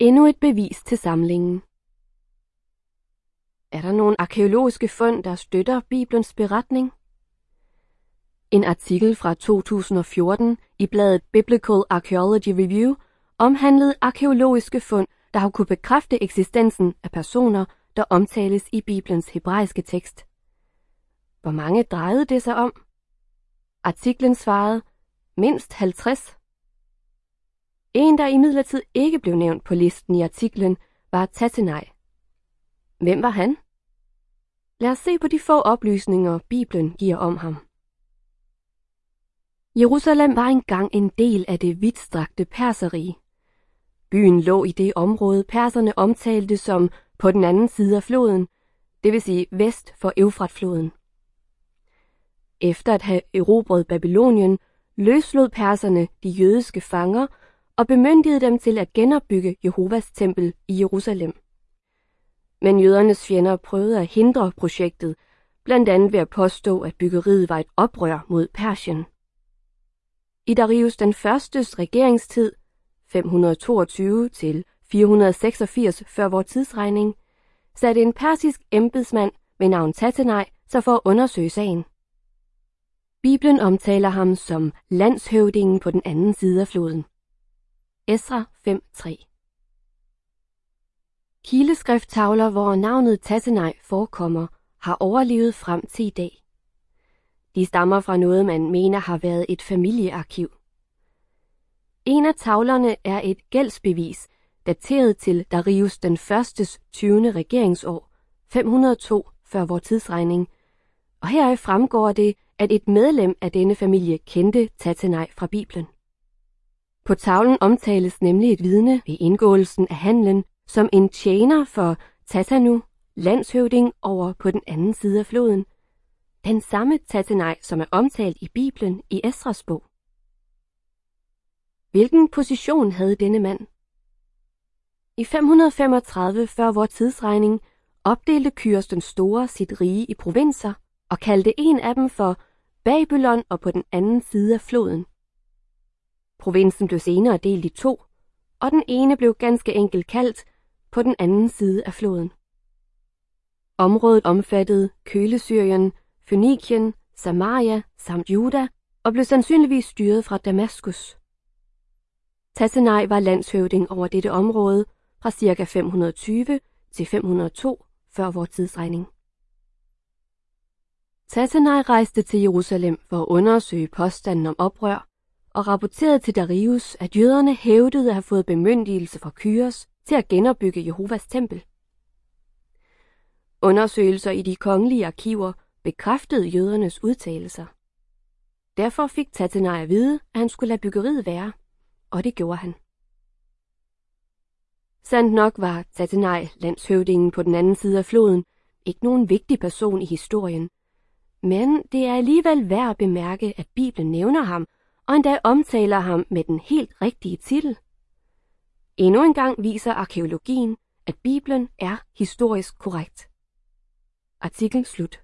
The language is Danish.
Endnu et bevis til samlingen. Er der nogle arkæologiske fund, der støtter Bibelens beretning? En artikel fra 2014 i bladet Biblical Archaeology Review omhandlede arkæologiske fund, der har kunne bekræfte eksistensen af personer, der omtales i Bibelens hebraiske tekst. Hvor mange drejede det sig om? Artiklen svarede, mindst 50. En, der imidlertid ikke blev nævnt på listen i artiklen, var Tattenai. Hvem var han? Lad os se på de få oplysninger, Bibelen giver om ham. Jerusalem var engang en del af det vidtstrakte Perserrige. Byen lå i det område, perserne omtalte som på den anden side af floden, det vil sige vest for Eufratfloden. Efter at have erobret Babylonien, løslod perserne de jødiske fanger og bemyndigede dem til at genopbygge Jehovas tempel i Jerusalem. Men jødernes fjender prøvede at hindre projektet, blandt andet ved at påstå, at byggeriet var et oprør mod Persien. I Darius den førstes regeringstid, 522 til 486 før vor tidsregning, satte en persisk embedsmand ved navn Tattenai sig for at undersøge sagen. Bibelen omtaler ham som landshøvdingen på den anden side af floden. Esra 5:3. Kileskrifttavler, hvor navnet Tattenai forekommer, har overlevet frem til i dag. De stammer fra noget, man mener har været et familiearkiv. En af tavlerne er et gældsbevis, dateret til Darius den førstes 20. regeringsår, 502 før vor tidsregning, og heraf fremgår det, at et medlem af denne familie kendte Tattenai fra Bibelen. På tavlen omtales nemlig et vidne ved indgåelsen af handlen som en tjener for Tattanu, landshøvding over på den anden side af floden. Den samme Tattenai, som er omtalt i Bibelen i Esras bog. Hvilken position havde denne mand? I 535 før vor tidsregning opdelte Kyros den Store sit rige i provinser og kaldte en af dem for Babylon og på den anden side af floden. Provinsen blev senere delt i to, og den ene blev ganske enkelt kaldt på den anden side af floden. Området omfattede Kølesyrien, Fønikien, Samaria samt Juda og blev sandsynligvis styret fra Damaskus. Tattenai var landshøvding over dette område fra ca. 520 til 502 før vor tidsregning. Tattenai rejste til Jerusalem for at undersøge påstanden om oprør og rapporterede til Darius, at jøderne hævdede at have fået bemyndigelse fra Kyros til at genopbygge Jehovas tempel. Undersøgelser i de kongelige arkiver bekræftede jødernes udtalelser. Derfor fik Tattenai at vide, at han skulle lade byggeriet være, og det gjorde han. Sandt nok var Tattenai, landshøvdingen på den anden side af floden, ikke nogen vigtig person i historien, men det er alligevel værd at bemærke, at Bibelen nævner ham, og endda omtaler ham med den helt rigtige titel. Endnu en gang viser arkæologien, at Bibelen er historisk korrekt. Artikel slut.